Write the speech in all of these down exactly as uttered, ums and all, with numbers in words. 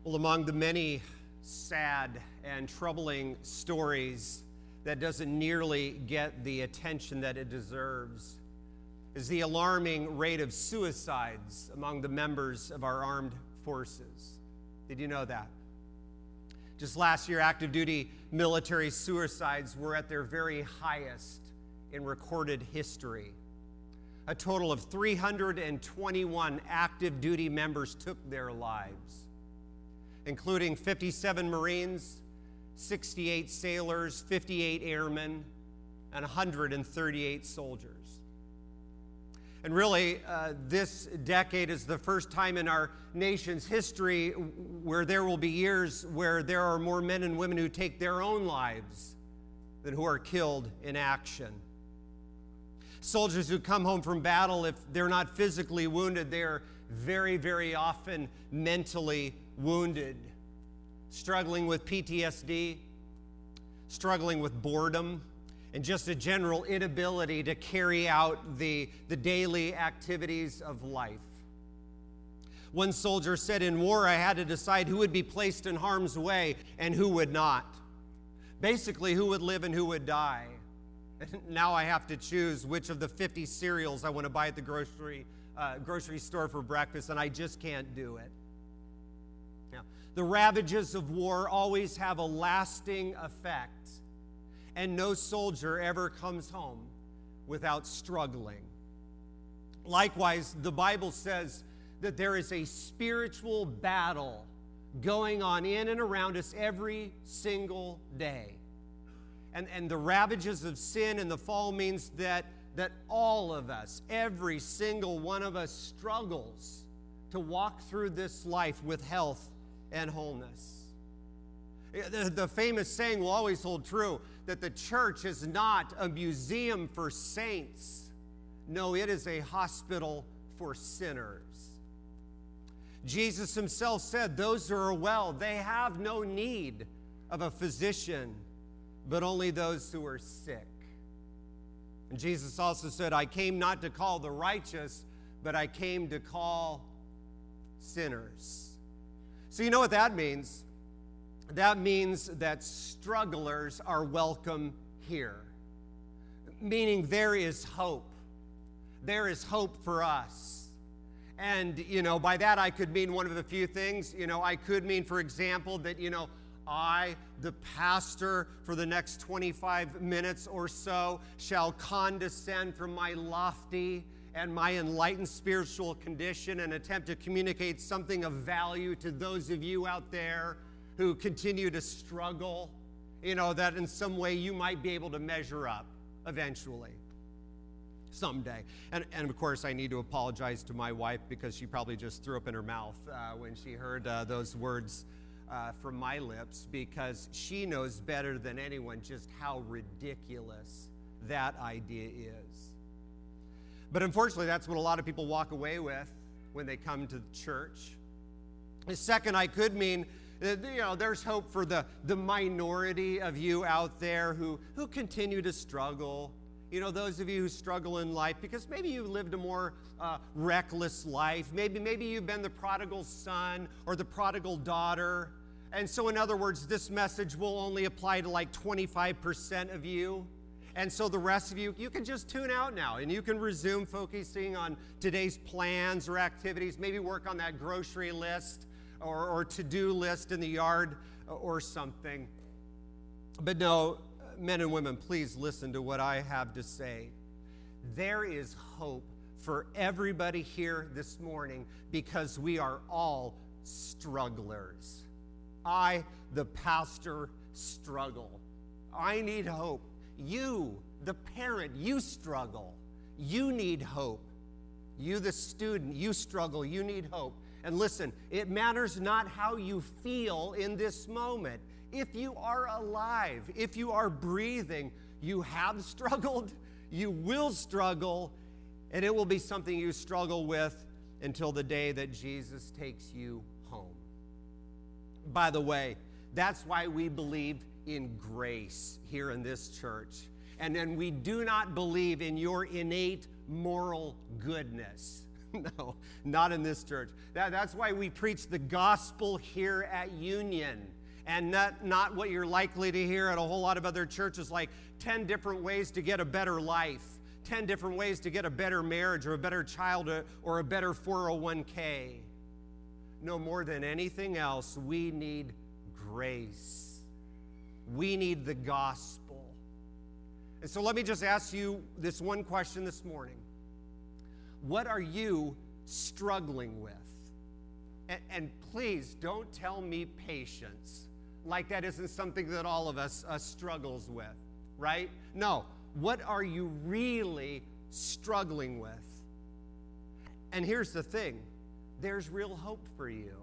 Well, among the many sad and troubling stories that doesn't nearly get the attention that it deserves is the alarming rate of suicides among the members of our armed forces. Did you know that? Just last year, active duty military suicides were at their very highest in recorded history. A total of three hundred twenty-one active duty members took their lives, including fifty-seven Marines, sixty-eight sailors, fifty-eight airmen, and one hundred thirty-eight soldiers. And really, uh, this decade is the first time in our nation's history where there will be years where there are more men and women who take their own lives than who are killed in action. Soldiers who come home from battle, if they're not physically wounded, they're very, very often mentally wounded, struggling with P T S D, struggling with boredom, and just a general inability to carry out the, the daily activities of life. One soldier said, "In war, I had to decide who would be placed in harm's way and who would not. Basically, who would live and who would die. And now I have to choose which of the fifty cereals I want to buy at the grocery, uh, grocery store for breakfast, and I just can't do it." Now, the ravages of war always have a lasting effect, and no soldier ever comes home without struggling. Likewise, the Bible says that there is a spiritual battle going on in and around us every single day. And, and the ravages of sin and the fall means that, that all of us, every single one of us, struggles to walk through this life with health and wholeness. The, the famous saying will always hold true that the church is not a museum for saints. No, it is a hospital for sinners. Jesus himself said, "Those who are well, they have no need of a physician, but only those who are sick." And Jesus also said, "I came not to call the righteous, but I came to call sinners." So you know what that means? That means that strugglers are welcome here. Meaning there is hope. There is hope for us. And, you know, by that I could mean one of the few things. You know, I could mean, for example, that, you know, I, the pastor, for the next twenty-five minutes or so, shall condescend from my lofty and my enlightened spiritual condition and attempt to communicate something of value to those of you out there who continue to struggle, you know, that in some way you might be able to measure up eventually, someday. And, and of course, I need to apologize to my wife because she probably just threw up in her mouth uh, when she heard uh, those words Uh, from my lips, because she knows better than anyone just how ridiculous that idea is. But unfortunately, that's what a lot of people walk away with when they come to church. The second, I could mean that, you know, there's hope for the, the minority of you out there who, who continue to struggle. You know, those of you who struggle in life because maybe you lived a more uh, reckless life. Maybe, maybe you've been the prodigal son or the prodigal daughter. And so, in other words, this message will only apply to like twenty-five percent of you. And so the rest of you, you can just tune out now and you can resume focusing on today's plans or activities, maybe work on that grocery list or, or to-do list in the yard or something. But no, men and women, please listen to what I have to say. There is hope for everybody here this morning because we are all strugglers. I, the pastor, struggle. I need hope. You, the parent, you struggle. You need hope. You, the student, you struggle. You need hope. And listen, it matters not how you feel in this moment. If you are alive, if you are breathing, you have struggled, you will struggle, and it will be something you struggle with until the day that Jesus takes you home. By the way, that's why we believe in grace here in this church. And then we do not believe in your innate moral goodness. No, not in this church. That, that's why we preach the gospel here at Union, and not, not what you're likely to hear at a whole lot of other churches, like ten different ways to get a better life, ten different ways to get a better marriage or a better child or a better four oh one k. No, more than anything else, we need grace. We need the gospel. And so let me just ask you this one question this morning. What are you struggling with? And, and please don't tell me patience, like that isn't something that all of us uh, struggles with, right? No, what are you really struggling with? And here's the thing, there's real hope for you.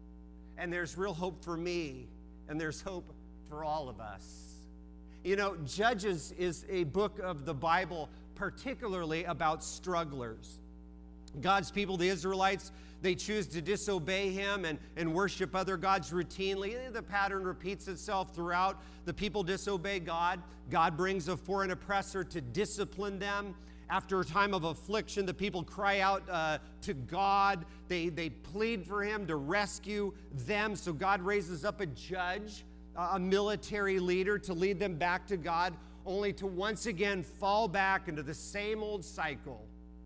And there's real hope for me. And there's hope for all of us. You know, Judges is a book of the Bible particularly about strugglers. God's people, the Israelites, they choose to disobey him and, and worship other gods routinely. The pattern repeats itself throughout. The people disobey God. God brings a foreign oppressor to discipline them. After a time of affliction, the people cry out uh, to God. They, they plead for him to rescue them. So God raises up a judge, a military leader to lead them back to God, only to once again fall back into the same old cycle.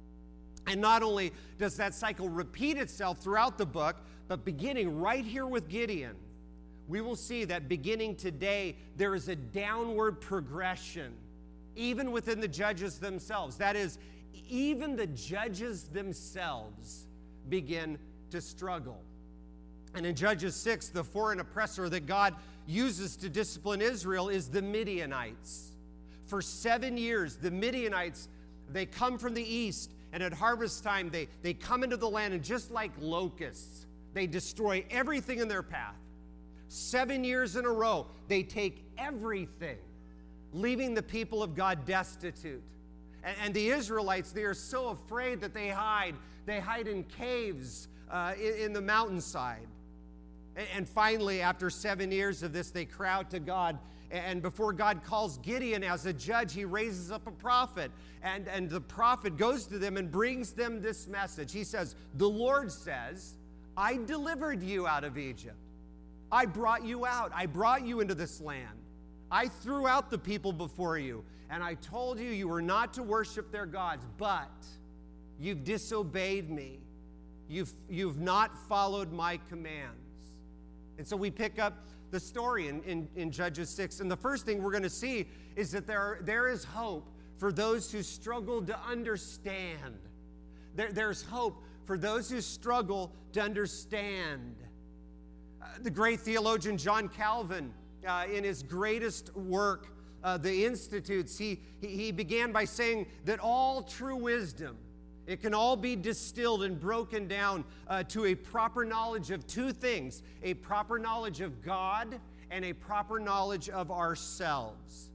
And not only does that cycle repeat itself throughout the book, but beginning right here with Gideon, we will see that beginning today, there is a downward progression, even within the judges themselves. That is, even the judges themselves begin to struggle. And in Judges six, the foreign oppressor that God uses to discipline Israel is the Midianites. For seven years, the Midianites, they come from the east, and at harvest time, they, they come into the land, and just like locusts, they destroy everything in their path. Seven years in a row, they take everything, leaving the people of God destitute. And, and the Israelites, they are so afraid that they hide. They hide in caves uh, in, in the mountainside. And, and finally, after seven years of this, they cry out to God. And before God calls Gideon as a judge, he raises up a prophet. And, and the prophet goes to them and brings them this message. He says, the Lord says, I delivered you out of Egypt. I brought you out. I brought you into this land. I threw out the people before you. And I told you you were not to worship their gods. But you've disobeyed me. You've, you've not followed my commands. And so we pick up the story in, in, in Judges six. And the first thing we're going to see is that there, there is hope for those who struggle to understand. There, there's hope for those who struggle to understand. Uh, the great theologian John Calvin, uh, in his greatest work, uh, The Institutes, he, he, he began by saying that all true wisdom, it can all be distilled and broken down uh, to a proper knowledge of two things, a proper knowledge of God and a proper knowledge of ourselves.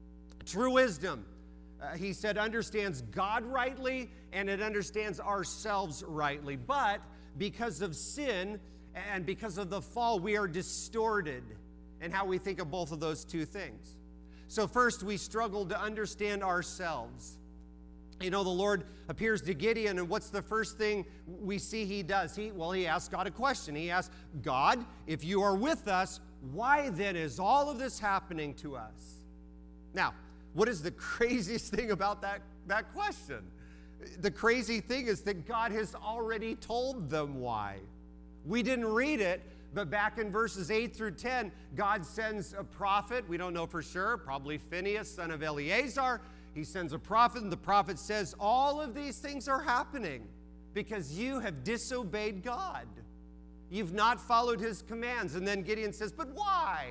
True wisdom, uh, he said, understands God rightly and it understands ourselves rightly. But because of sin and because of the fall, we are distorted in how we think of both of those two things. So first, we struggle to understand ourselves. You know, the Lord appears to Gideon, and what's the first thing we see he does? He, well, he asks God a question. He asks, God, if you are with us, why then is all of this happening to us? Now, what is the craziest thing about that, that question? The crazy thing is that God has already told them why. We didn't read it, but back in verses eight through ten, God sends a prophet. We don't know for sure, probably Phinehas, son of Eleazar. He sends a prophet, and the prophet says, all of these things are happening because you have disobeyed God. You've not followed his commands. And then Gideon says, but why?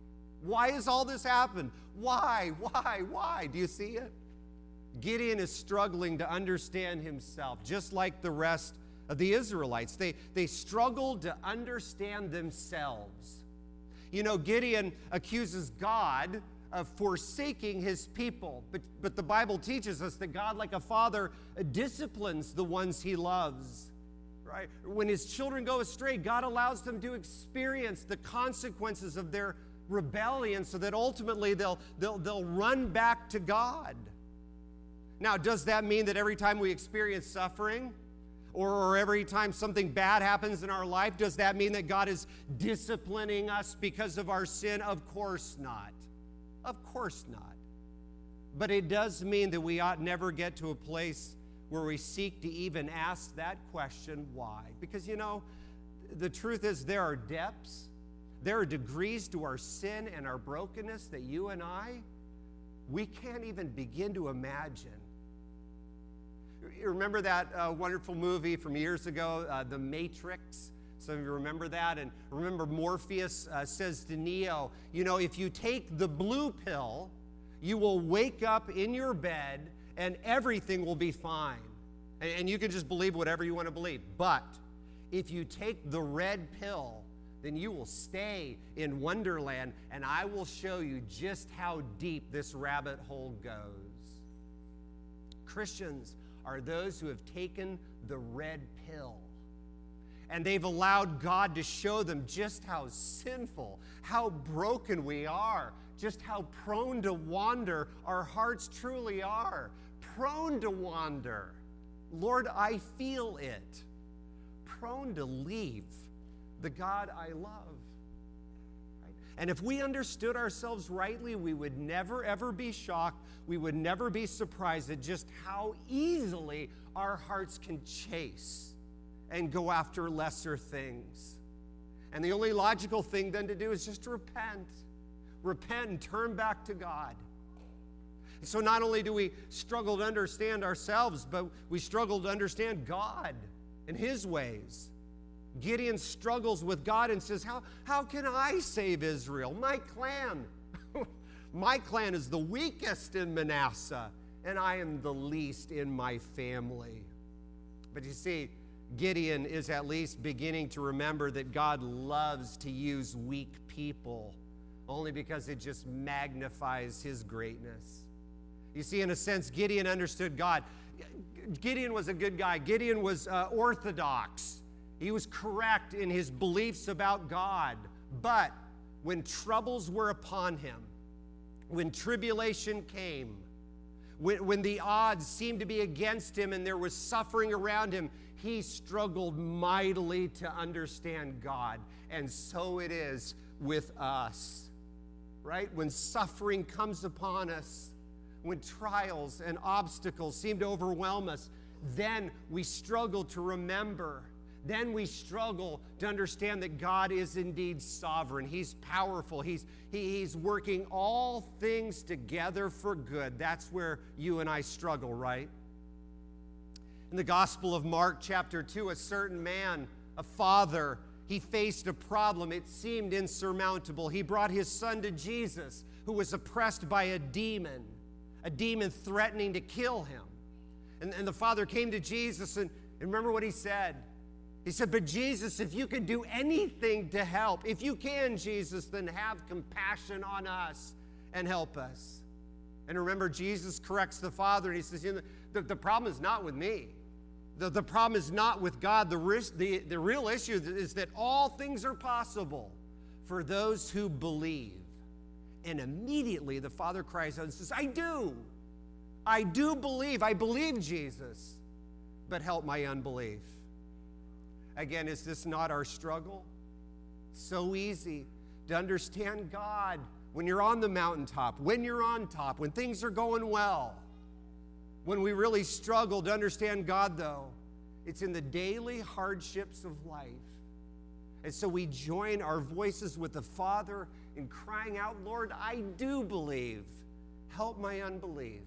Why has all this happened? Why, why, why? Do you see it? Gideon is struggling to understand himself, just like the rest of the Israelites. They, they struggled to understand themselves. You know, Gideon accuses God of forsaking his people. But, but the Bible teaches us that God, like a father, disciplines the ones he loves. Right? When his children go astray, God allows them to experience the consequences of their rebellion so that ultimately they'll, they'll, they'll run back to God. Now, does that mean that every time we experience suffering, Or, or every time something bad happens in our life, does that mean that God is disciplining us because of our sin? Of course not. Of course not. But it does mean that we ought never get to a place where we seek to even ask that question, why? Because, you know, the truth is there are depths, there are degrees to our sin and our brokenness that you and I, we can't even begin to imagine. You remember that uh, wonderful movie from years ago, uh, The Matrix? Some of you remember that? And remember Morpheus uh, says to Neo, you know, if you take the blue pill, you will wake up in your bed and everything will be fine. And, and you can just believe whatever you want to believe. But if you take the red pill, then you will stay in Wonderland, and I will show you just how deep this rabbit hole goes. Christians are those who have taken the red pill, and they've allowed God to show them just how sinful, how broken we are, just how prone to wander our hearts truly are. Prone to wander. Lord, I feel it. Prone to leave the God I love. Right? And if we understood ourselves rightly, we would never, ever be shocked. We would never be surprised at just how easily our hearts can chase and go after lesser things. And the only logical thing then to do is just to repent. Repent and turn back to God. And so not only do we struggle to understand ourselves, but we struggle to understand God and His ways. Gideon struggles with God and says, how, how can I save Israel? My clan, my clan is the weakest in Manasseh, and I am the least in my family. But you see, Gideon is at least beginning to remember that God loves to use weak people, only because it just magnifies His greatness. You see, in a sense, Gideon understood God. Gideon was a good guy. Gideon was uh, orthodox. He was correct in his beliefs about God. But when troubles were upon him, when tribulation came, when, when the odds seemed to be against him and there was suffering around him, he struggled mightily to understand God. And so it is with us, right? When suffering comes upon us, when trials and obstacles seem to overwhelm us, then we struggle to remember. Then we struggle to understand that God is indeed sovereign. He's powerful. He's, he, he's working all things together for good. That's where you and I struggle, right? In the Gospel of Mark, chapter two, a certain man, a father, he faced a problem. It seemed insurmountable. He brought his son to Jesus, who was oppressed by a demon, a demon threatening to kill him. And, and the father came to Jesus, and, and remember what he said? He said, but Jesus, if you can do anything to help, if you can, Jesus, then have compassion on us and help us. And remember, Jesus corrects the father, and he says, you know, the, the problem is not with me. The, the problem is not with God. The, risk, the, the real issue is that all things are possible for those who believe. And immediately the father cries out and says, I do. I do believe. I believe, Jesus, but help my unbelief. Again, is this not our struggle? So easy to understand God when you're on the mountaintop, when you're on top, when things are going well. When we really struggle to understand God, though, it's in the daily hardships of life. And so we join our voices with the Father in crying out, Lord, I do believe. Help my unbelief.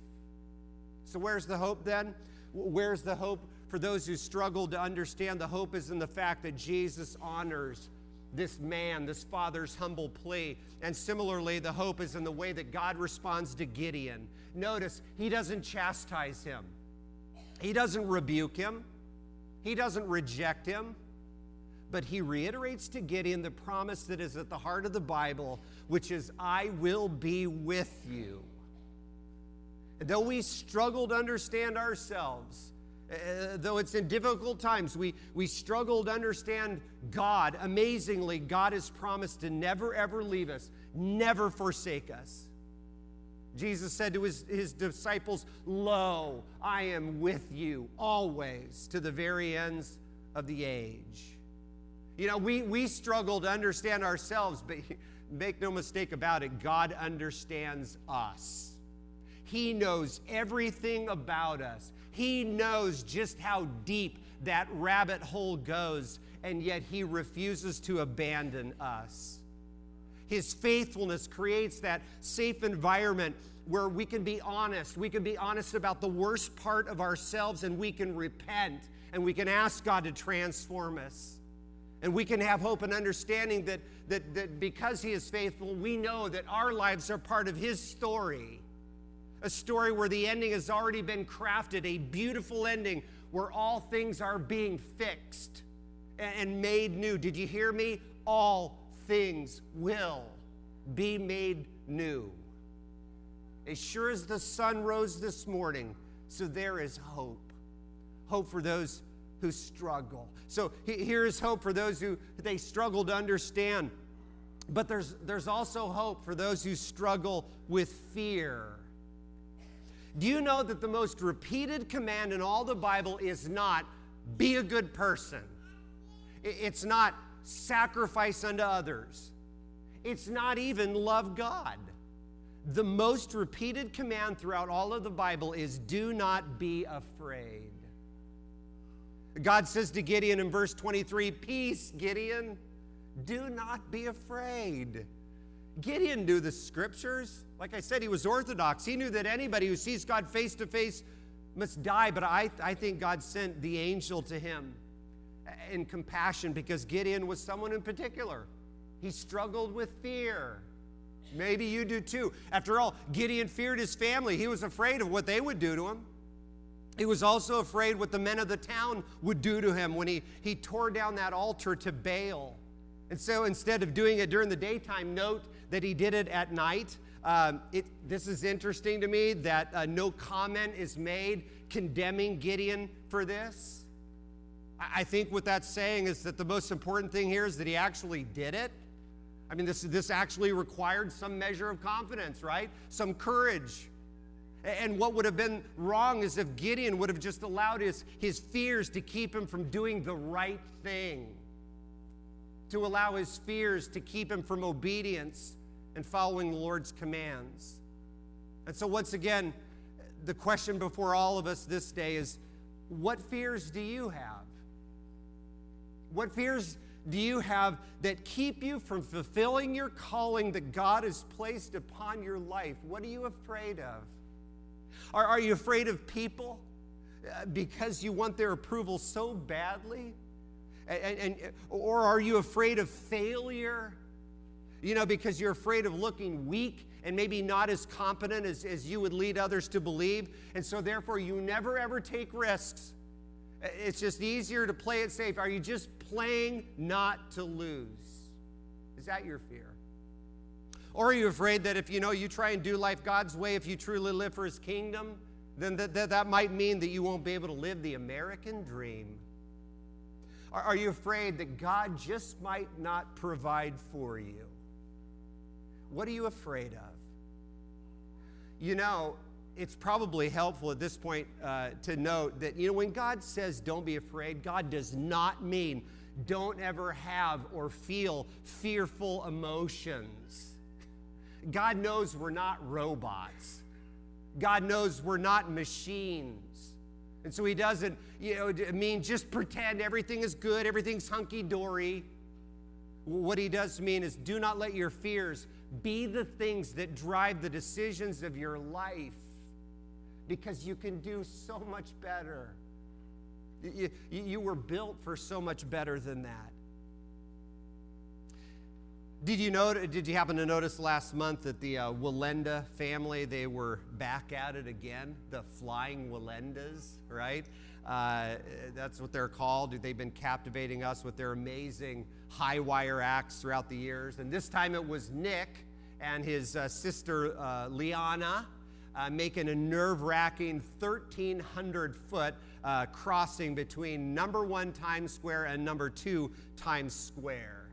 So where's the hope then? Where's the hope for those who struggle to understand? The hope is in the fact that Jesus honors this man, this father's humble plea. And similarly, the hope is in the way that God responds to Gideon. Notice, he doesn't chastise him. He doesn't rebuke him. He doesn't reject him. But he reiterates to Gideon the promise that is at the heart of the Bible, which is, I will be with you. And though we struggle to understand ourselves, Uh, though it's in difficult times, we, we struggle to understand God. Amazingly, God has promised to never, ever leave us, never forsake us. Jesus said to his, his disciples, "Lo, I am with you always to the very ends of the age." You know, we, we struggle to understand ourselves, but make no mistake about it, God understands us. He knows everything about us. He knows just how deep that rabbit hole goes, and yet he refuses to abandon us. His faithfulness creates that safe environment where we can be honest. We can be honest about the worst part of ourselves, and we can repent, and we can ask God to transform us. And we can have hope and understanding that, that, that because he is faithful, we know that our lives are part of his story. A story where the ending has already been crafted, a beautiful ending where all things are being fixed and made new. Did you hear me? All things will be made new. As sure as the sun rose this morning, so there is hope. Hope for those who struggle. So here is hope for those who they struggle to understand. But there's, there's also hope for those who struggle with fear. Do you know that the most repeated command in all the Bible is not be a good person? It's not sacrifice unto others. It's not even love God. The most repeated command throughout all of the Bible is do not be afraid. God says to Gideon in verse twenty-three, "Peace, Gideon, do not be afraid." Gideon knew the scriptures. Like I said, he was orthodox. He knew that anybody who sees God face to face must die, but I, I think God sent the angel to him in compassion because Gideon was someone in particular. He struggled with fear. Maybe you do too. After all, Gideon feared his family. He was afraid of what they would do to him. He was also afraid what the men of the town would do to him when he, he tore down that altar to Baal. And so instead of doing it during the daytime, note that he did it at night. Um, it, this is interesting to me that uh, no comment is made condemning Gideon for this. I, I think what that's saying is that the most important thing here is that he actually did it. I mean, this, this actually required some measure of confidence, right? Some courage. And what would have been wrong is if Gideon would have just allowed his, his fears to keep him from doing the right thing, to allow his fears to keep him from obedience and following the Lord's commands. And so once again, the question before all of us this day is, what fears do you have? What fears do you have that keep you from fulfilling your calling that God has placed upon your life? What are you afraid of? Are, are you afraid of people uh, because you want their approval so badly? And, and, or are you afraid of failure? You know, because you're afraid of looking weak and maybe not as competent as, as you would lead others to believe. And so therefore you never ever take risks. It's just easier to play it safe. Are you just playing not to lose? Is that your fear? Or are you afraid that if you know you try and do life God's way, if you truly live for his kingdom, then that, that, that might mean that you won't be able to live the American dream? Are, are you afraid that God just might not provide for you? What are you afraid of? You know, it's probably helpful at this point uh, to note that, you know, when God says don't be afraid, God does not mean don't ever have or feel fearful emotions. God knows we're not robots. God knows we're not machines. And so he doesn't, you know, mean just pretend everything is good, everything's hunky-dory. What he does mean is do not let your fears be the things that drive the decisions of your life, because you can do so much better. You, you were built for so much better than that. Did you know? Did you happen to notice last month that the uh, Wallenda family, they were back at it again? The Flying Wallendas, right? Uh, that's what they're called. They've been captivating us with their amazing high wire acts throughout the years. And this time it was Nick and his uh, sister uh, Liana uh, making a nerve-wracking thirteen hundred foot uh, crossing between number one Times Square and number two Times Square.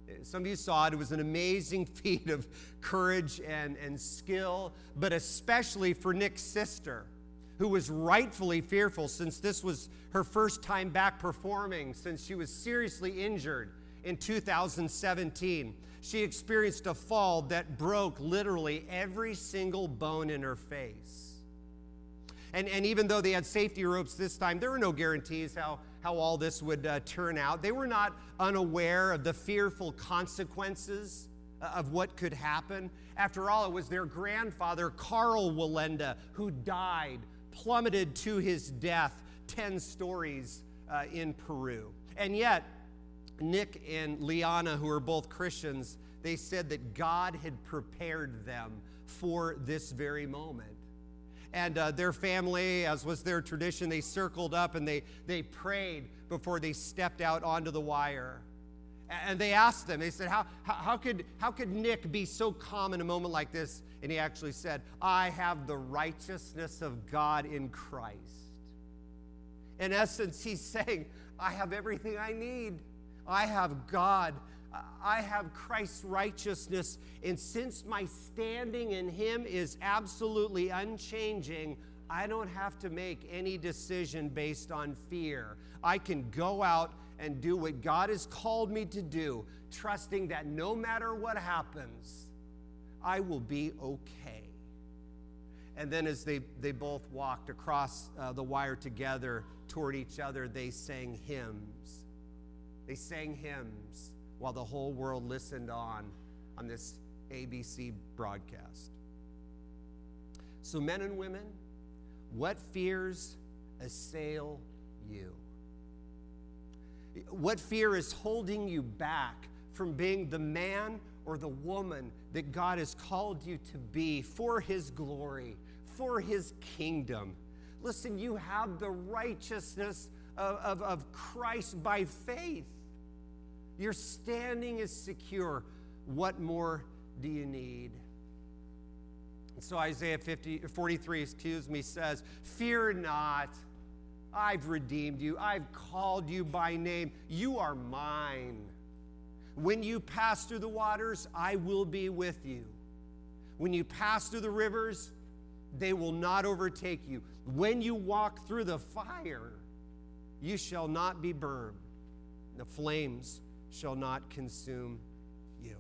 Some of you saw it. It was an amazing feat of courage and, and skill, but especially for Nick's sister, who was rightfully fearful since this was her first time back performing since she was seriously injured in two thousand seventeen. She experienced a fall that broke literally every single bone in her face. And, and even though they had safety ropes this time, there were no guarantees how, how all this would uh, turn out. They were not unaware of the fearful consequences of what could happen. After all, it was their grandfather, Carl Wallenda, who died, plummeted to his death ten stories uh, in Peru. And yet, Nick and Liana, who are both Christians, they said that God had prepared them for this very moment. And uh, their family, as was their tradition, they circled up and they, they prayed before they stepped out onto the wire. And they asked them, they said, how, how, how, could, how could Nick be so calm in a moment like this? And he actually said, I have the righteousness of God in Christ. In essence, he's saying, I have everything I need. I have God. I have Christ's righteousness. And since my standing in him is absolutely unchanging, I don't have to make any decision based on fear. I can go out and do what God has called me to do, trusting that no matter what happens, I will be okay. And then as they, they both walked across uh, the wire together toward each other, they sang hymns. They sang hymns while the whole world listened on on this A B C broadcast. So men and women, what fears assail you? What fear is holding you back from being the man or the woman that God has called you to be for his glory, for his kingdom? Listen, you have the righteousness of, of, of Christ by faith. Your standing is secure. What more do you need? And so Isaiah fifty, forty-three, excuse me, says, fear not, I've redeemed you. I've called you by name. You are mine. When you pass through the waters, I will be with you. When you pass through the rivers, they will not overtake you. When you walk through the fire, you shall not be burned. The flames shall not consume you.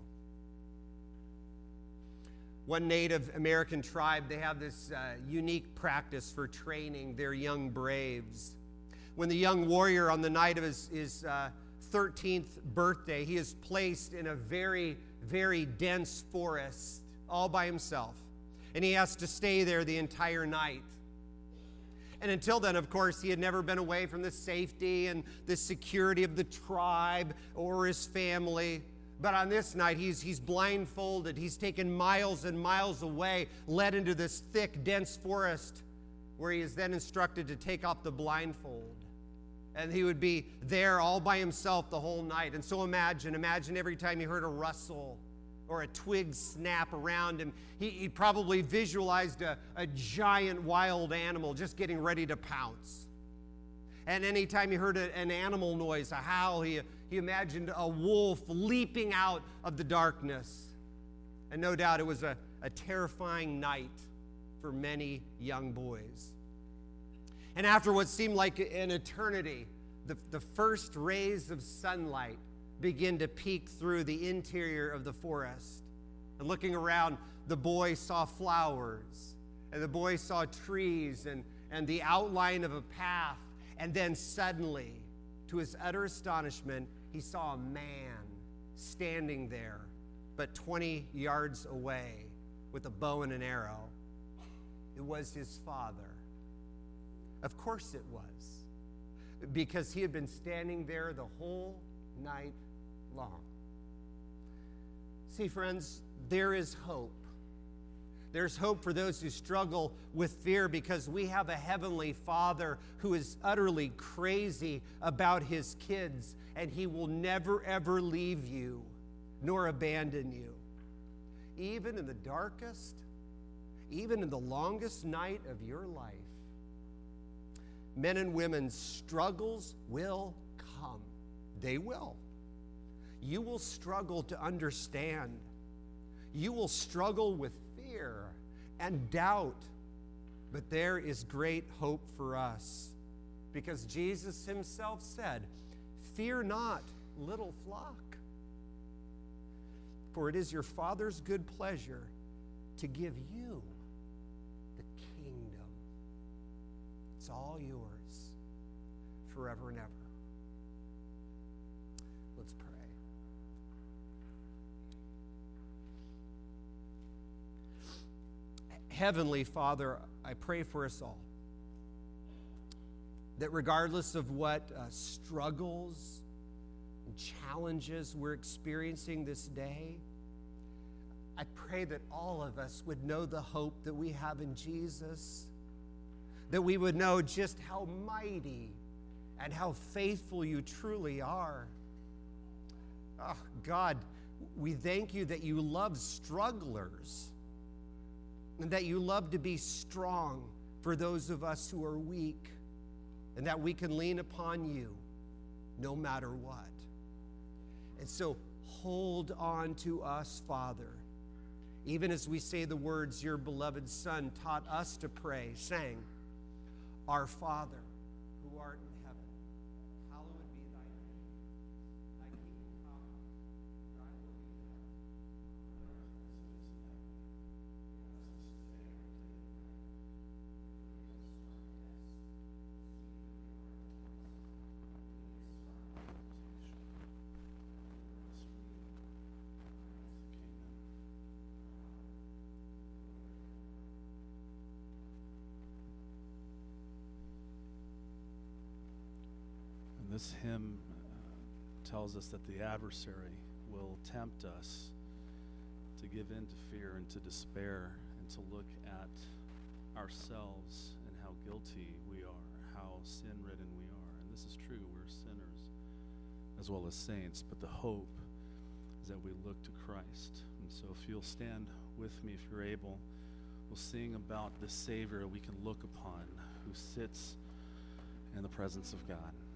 One Native American tribe, they have this uh, unique practice for training their young braves. When the young warrior, on the night of his, his uh, thirteenth birthday, he is placed in a very, very dense forest all by himself. And he has to stay there the entire night. And until then, of course, he had never been away from the safety and the security of the tribe or his family. But on this night, he's, he's blindfolded. He's taken miles and miles away, led into this thick, dense forest, where he is then instructed to take off the blindfold. And he would be there all by himself the whole night. And so imagine, imagine every time he heard a rustle or a twig snap around him, he, he probably visualized a, a giant wild animal just getting ready to pounce. And anytime he heard a, an animal noise, a howl, he, he imagined a wolf leaping out of the darkness. And no doubt it was a, a terrifying night for many young boys. And after what seemed like an eternity, the, the first rays of sunlight begin to peek through the interior of the forest. And looking around, the boy saw flowers, and the boy saw trees and, and the outline of a path. And then suddenly, to his utter astonishment, he saw a man standing there, but twenty yards away with a bow and an arrow. It was his father. Of course it was, because he had been standing there the whole night long. See, friends, there is hope. There's hope for those who struggle with fear, because we have a heavenly Father who is utterly crazy about his kids, and he will never, ever leave you nor abandon you. Even in the darkest, even in the longest night of your life, men and women's struggles will come. They will. you will struggle to understand. You will struggle with fear and doubt. But there is great hope for us, because Jesus himself said, "Fear not, little flock, for it is your Father's good pleasure to give you the kingdom." It's all yours forever and ever. Let's pray. Heavenly Father, I pray for us all, that regardless of what uh, struggles and challenges we're experiencing this day, I pray that all of us would know the hope that we have in Jesus, that we would know just how mighty and how faithful you truly are. Oh, God, we thank you that you love strugglers, and that you love to be strong for those of us who are weak, and that we can lean upon you no matter what. And so hold on to us, Father, even as we say the words your beloved Son taught us to pray, saying, "Our Father, who art in heaven, hallowed be thy name. Thy kingdom come, thy will be done, on earth as it is in heaven. This hymn uh, tells us that the adversary will tempt us to give in to fear and to despair, and to look at ourselves and how guilty we are, how sin-ridden we are. And this is true, we're sinners as well as saints, but the hope is that we look to Christ. And so if you'll stand with me, if you're able, we'll sing about the Savior we can look upon, who sits in the presence of God.